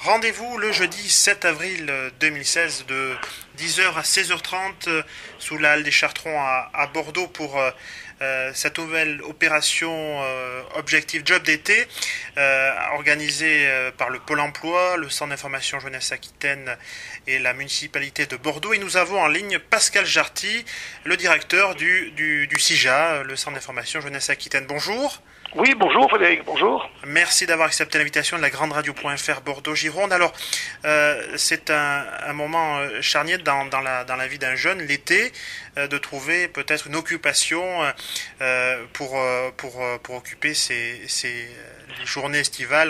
Rendez-vous le jeudi 7 avril 2016 de 10h à 16h30 sous la halle des Chartrons à Bordeaux pour cette nouvelle opération Objectif Job d'été organisée par le Pôle emploi, le Centre d'information Jeunesse Aquitaine et la municipalité de Bordeaux. Et nous avons en ligne Pascal Jarty, le directeur du CIJA, le Centre d'information Jeunesse Aquitaine. Bonjour. Oui, bonjour Frédéric, bonjour. Merci d'avoir accepté l'invitation de la Grande Radio.fr Bordeaux-Gironde. Alors, c'est un moment charnière dans la vie d'un jeune, l'été, de trouver peut-être une occupation pour occuper les journées estivales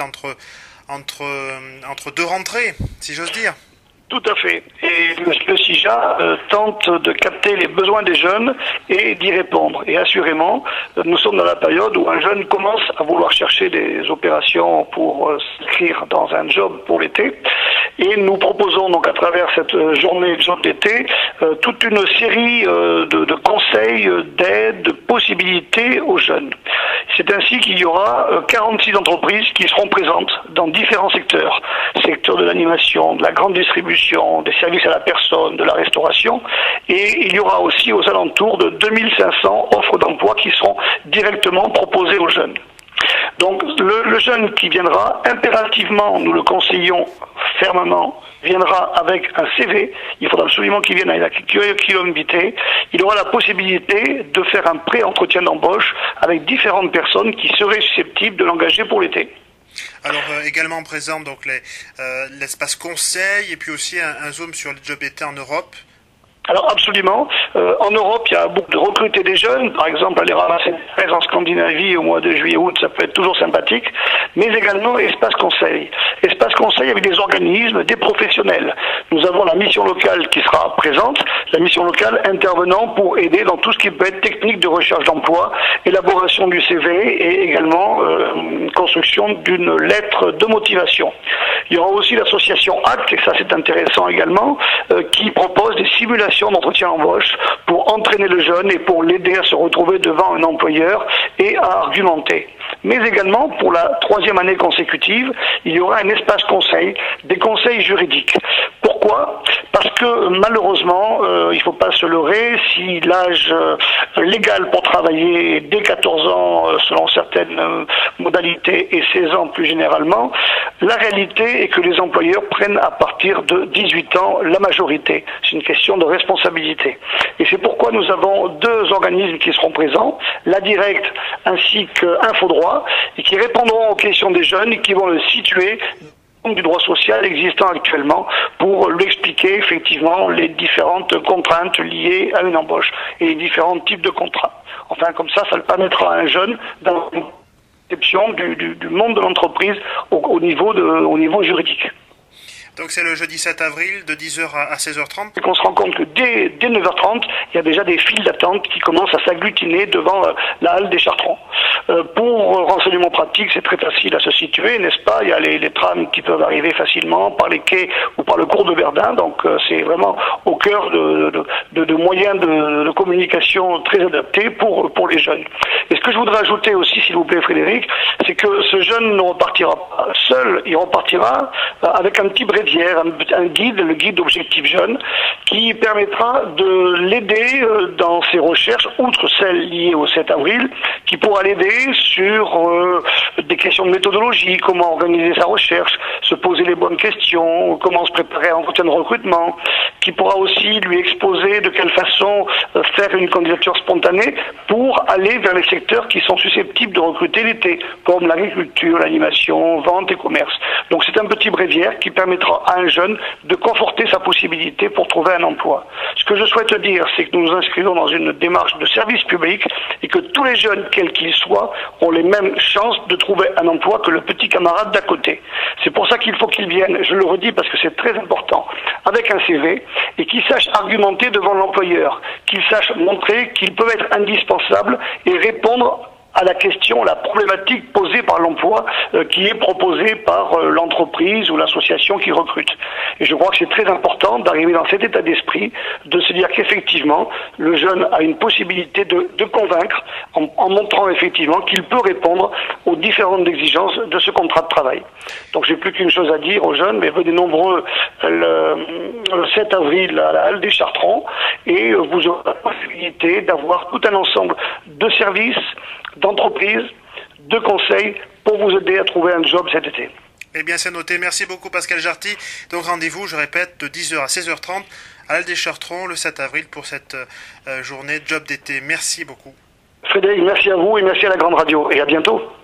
entre deux rentrées, si j'ose dire. Tout à fait. Et le CIJA tente de capter les besoins des jeunes et d'y répondre. Et assurément, nous sommes dans la période où un jeune commence à vouloir chercher des opérations pour s'inscrire dans un job pour l'été. Et nous proposons donc à travers cette journée job d'été toute une série de conseils, d'aides, de possibilités aux jeunes. C'est ainsi qu'il y aura 46 entreprises qui seront présentes dans différents secteurs. Secteur de l'animation, de la grande distribution, des services à la personne, de la restauration. Et il y aura aussi aux alentours de 2500 offres d'emploi qui seront directement proposées aux jeunes. Donc le jeune qui viendra, impérativement, nous le conseillons fermement, viendra avec un CV, il faudra absolument qu'il vienne avec la curriculum vitae, il aura la possibilité de faire un pré-entretien d'embauche avec différentes personnes qui seraient susceptibles de l'engager pour l'été. Alors également présent donc l'espace conseil et puis aussi un zoom sur le job d'été en Europe. Alors absolument. En Europe, il y a beaucoup de recruter des jeunes. Par exemple, aller ramasser des fraises en Scandinavie au mois de juillet-août, ça peut être toujours sympathique. Mais également espace conseil. Espace conseil avec des organismes, des professionnels. Nous avons la mission locale qui sera présente. La mission locale intervenant pour aider dans tout ce qui peut être technique de recherche d'emploi, élaboration du CV et également construction d'une lettre de motivation. Il y aura aussi l'association ACT, et ça c'est intéressant également, qui propose des simulations d'entretien embauche pour entraîner le jeune et pour l'aider à se retrouver devant un employeur et à argumenter. Mais également, pour la 3e année consécutive, il y aura un espace conseil, des conseils juridiques. Pourquoi ? Parce que malheureusement, il ne faut pas se leurrer, si l'âge légal pour travailler est dès 14 ans selon certaines modalités et 16 ans plus généralement, la réalité est que les employeurs prennent à partir de 18 ans la majorité. C'est une question de responsabilité. Et c'est pourquoi nous avons 2 organismes qui seront présents, la Directe ainsi qu'Infodroit, et qui répondront aux questions des jeunes et qui vont le situer du droit social existant actuellement pour lui expliquer effectivement les différentes contraintes liées à une embauche et les différents types de contrats. Enfin, comme ça le permettra à un jeune d'avoir une conception du monde de l'entreprise au niveau juridique. Donc c'est le jeudi 7 avril de 10h à 16h30. Et qu'on se rend compte que dès 9h30, il y a déjà des files d'attente qui commencent à s'agglutiner devant la halle des Chartrons. Pour renseignement pratique, c'est très facile à se situer, n'est-ce pas ? Il y a les trams qui peuvent arriver facilement par les quais ou par le cours de Verdun, donc c'est vraiment au cœur de moyens de communication très adaptés pour les jeunes. Et ce que je voudrais ajouter aussi, s'il vous plaît Frédéric, c'est que ce jeune ne repartira pas seul, il repartira avec un petit un guide, le guide Objectif Jeune, qui permettra de l'aider dans ses recherches, outre celles liées au 7 avril, qui pourra l'aider sur des questions de méthodologie, comment organiser sa recherche, se poser les bonnes questions, comment se préparer à un entretien de recrutement, qui pourra aussi lui exposer de quelle façon faire une candidature spontanée pour aller vers les secteurs qui sont susceptibles de recruter l'été, comme l'agriculture, l'animation, vente et commerce. Donc c'est un petit bréviaire qui permettra à un jeune de conforter sa possibilité pour trouver un emploi. Ce que je souhaite dire, c'est que nous nous inscrivons dans une démarche de service public et que tous les jeunes, quels qu'ils soient, ont les mêmes chances de trouver un emploi que le petit camarade d'à côté. C'est pour ça qu'il faut qu'ils viennent, je le redis parce que c'est très important, avec un CV et qu'ils sachent argumenter devant l'employeur, qu'ils sachent montrer qu'ils peuvent être indispensables et répondre à la question, la problématique posée par l'emploi qui est proposée par l'entreprise ou l'association qui recrute. Et je crois que c'est très important d'arriver dans cet état d'esprit, de se dire qu'effectivement, le jeune a une possibilité de convaincre en montrant effectivement qu'il peut répondre aux différentes exigences de ce contrat de travail. Donc j'ai plus qu'une chose à dire aux jeunes, mais venez nombreux le 7 avril à la Halle des Chartrons et vous aurez la possibilité d'avoir tout un ensemble de services, d'entreprises, de conseils pour vous aider à trouver un job cet été. Eh bien, c'est noté. Merci beaucoup, Pascal Jarty. Donc, rendez-vous, je répète, de 10h à 16h30 à l'Halle des Chartrons le 7 avril pour cette journée job d'été. Merci beaucoup. Frédéric, merci à vous et merci à la Grande Radio. Et à bientôt.